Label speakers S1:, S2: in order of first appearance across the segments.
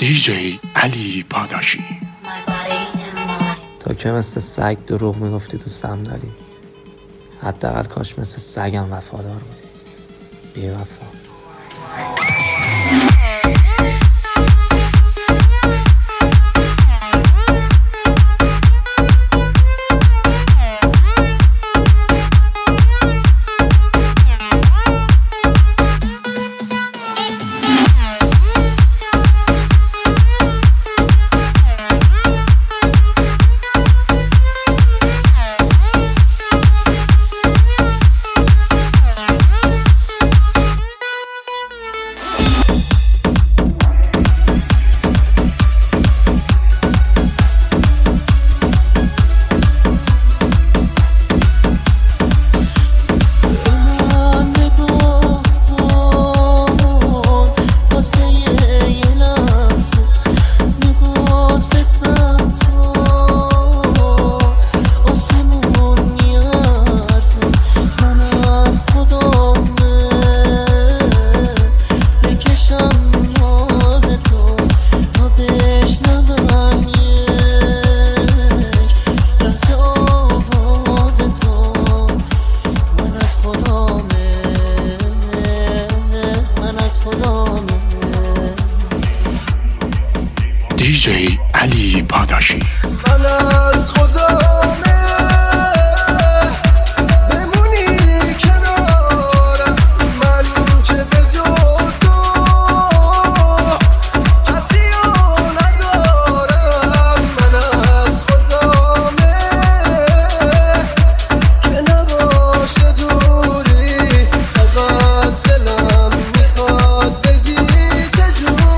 S1: دیجی علی پاداشی.
S2: تا که مثل سگ دروغ میگفتی دوستم داری، حداقل کاش مثل سگم وفادار بودی. بی وفا.
S1: دیجی علی پاداشی.
S3: من از خدامه بمونی کنارم، من که به جز تو کسی رو ندارم. من از خدامه که نباشه دوری، فقط دلم میخواد بگی چجوری.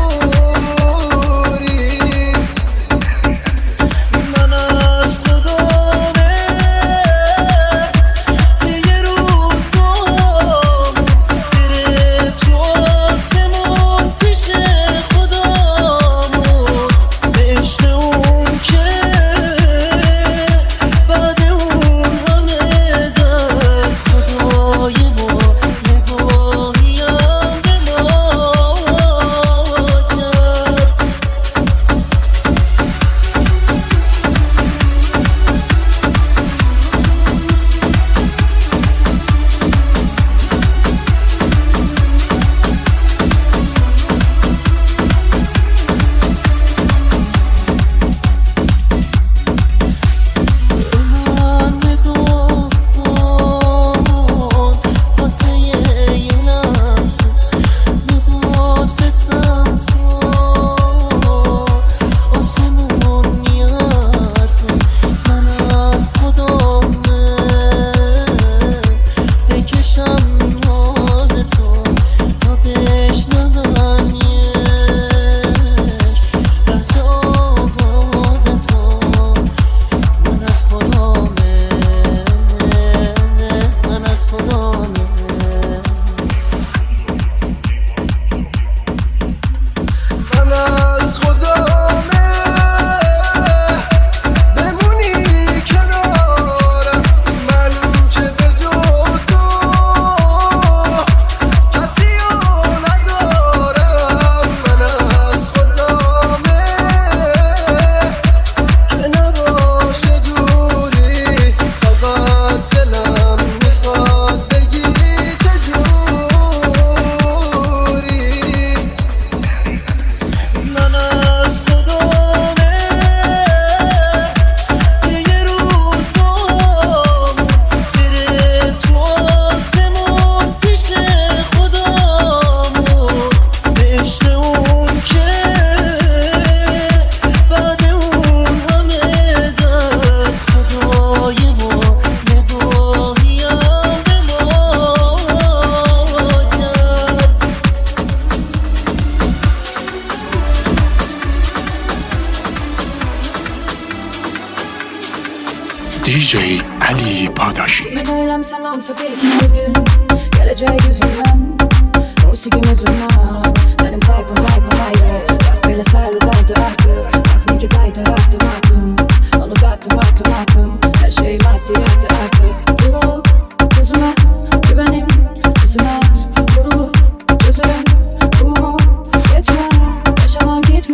S1: دیجی علی پاداشی.
S4: Medailem selamsa bir iki gün geleceği yüzümden, musikim yüzümden. Benim kaybım ayrı, bak bile sayılı kaldı artık. Bak nice kaydı aktım, onu da attım. Her şey maddiyatı artık. Durup gözüme güvenim, gözüme vurulup gözüm kulumu yetme. Yaşanan gitme.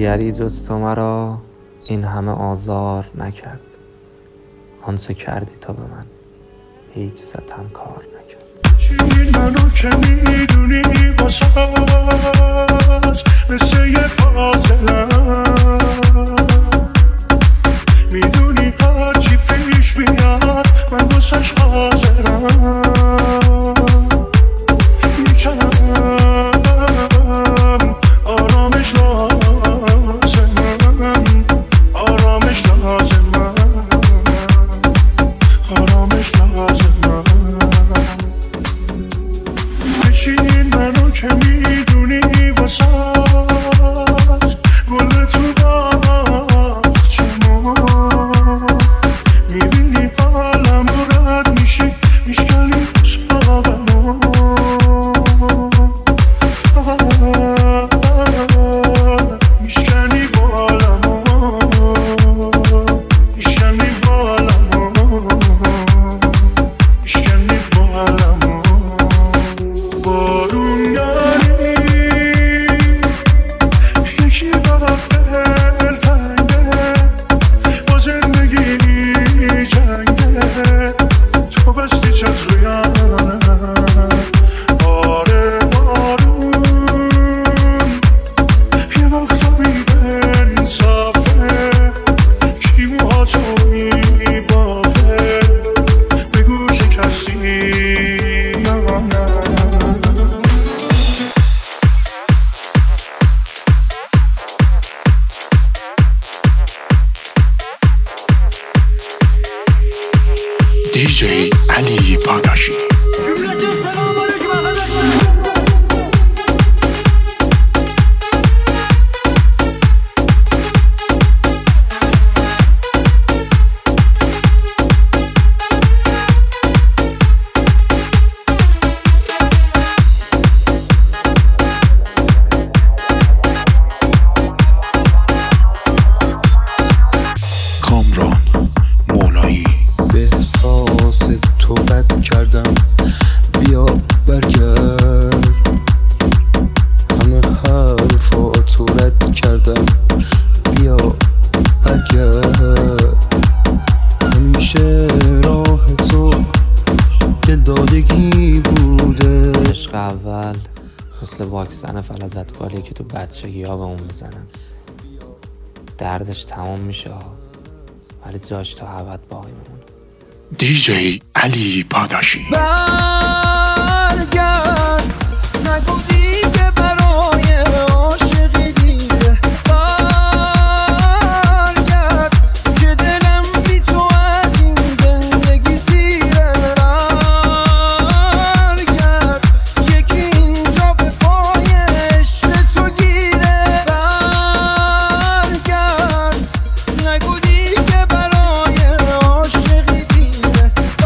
S2: دگری جز تو مرا این همه آزار نکرد. آنچه کردی تو به من هیچ ستم کار نکرد.
S5: چین منو که میدونی واسه مثل یه فاصلم، میدونی هرچی پیش بیاد من واسش حاضرم. میکنم آرامش لازمم، آرامش لازمم، آرامش لازمم. بشین منو که میدونی واسه گل تو باغچه ما، میبینی حالم رد میشه میشکنی ساقمو، میشکنی بالمو، میشکنی بالمو، میشکنی بالمو. بارونگری یکی برات دلتنگه، با زندگی جنگه، تو بستی چت رویم. آره بارون یه وقتا بیبن صافه، کی موهاتو میبافه، بگو شکستی یا نه.
S1: دیجی علی پاداشی.
S3: سلام علیکم arkadaşlar.
S1: کامران مولایی.
S6: به احساس تو بد کردم، بیا برگرد. همه حرفاتو رد کردم، بیا برگرد. همیشه راه تو دلدادگی بوده.
S2: عشق اول مثل واکسن فلج اطفالیه که تو بچگی ها به اون میزنن. دردش تمام میشه ولی جاش تا ابد باقی میمونه.
S1: دیجی علی پاداشی.
S7: برگرد نگو دیگه برای عاشقی دیره. برگرد که دلم بی تو از این زندگی سیره. برگرد یکی اینجا به پای عشق تو گیره. برگرد نگو دیگه برای عاشقی دیره.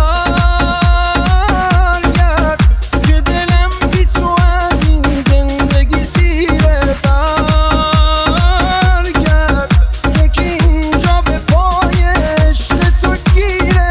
S7: برگرد که دلم بی تو از این زندگی سیره. برگرد یکی اینجا به پای عشق تو گیره.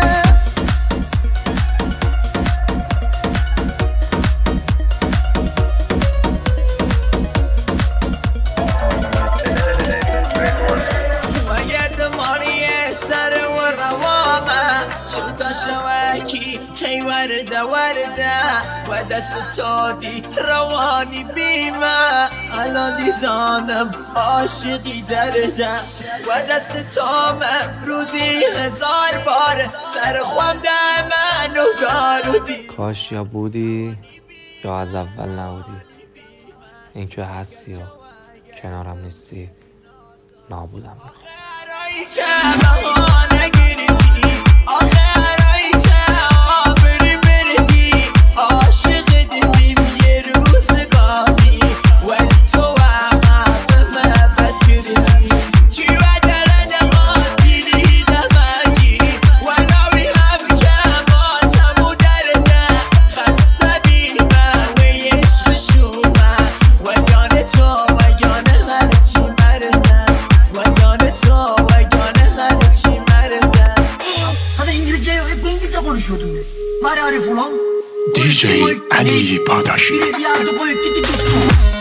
S8: مگر دماری سر و روامه شد تا شوکی هی ورده ورده و دست تو دی روانی بیمه الان دیزانم عاشقی درده و دست تو من روزی 1000 بار سر خوام ده منو دارودی.
S2: کاش یا بودی یا از اول نبودی. این که هستی و کنارم نیستی نابودم می‌کنی.
S8: آخرای چه بهانه گرفتی، آخرای چه آبری بردی، عاشق دیدیم یه روزگاری ولی تو همه محبت کردی. چی و دلد ما دیدی دمجی ولوی هم که ما تمو درده خسته بیمه و عشق شومه و یانه تو و یانه هرچی مرده و یانه تو و یانه هرچی مرده.
S3: Hadi İngilizce hep İngilizce konuşuyordum ben. Var ya falan.
S1: دیجی علی پاداشی.
S3: Biri bir yerde koyup gitti disco.